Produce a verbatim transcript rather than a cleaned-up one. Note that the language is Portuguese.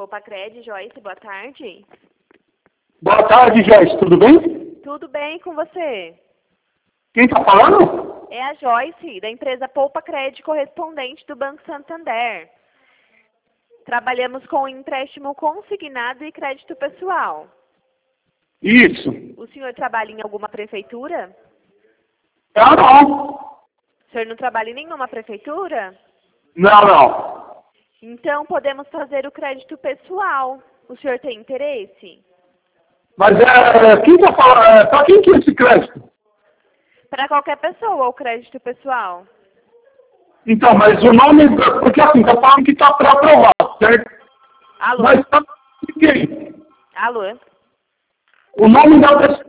Polpacred, Joyce, boa tarde. Boa tarde, Joyce, tudo bem? Tudo bem com você? Quem está falando? É a Joyce, da empresa Polpacred, correspondente do Banco Santander. Trabalhamos com empréstimo consignado e crédito pessoal. Isso. O senhor trabalha em alguma prefeitura? Não, não. O senhor não trabalha em nenhuma prefeitura? Não, não. Então podemos fazer o crédito pessoal. O senhor tem interesse? Mas é, quem está falando? É, para quem que é esse crédito? Para qualquer pessoa, o crédito pessoal. Então, mas o nome, porque assim, está falando que está para aprovar, certo? Alô? Mas está de quem? Alô? O nome da pessoa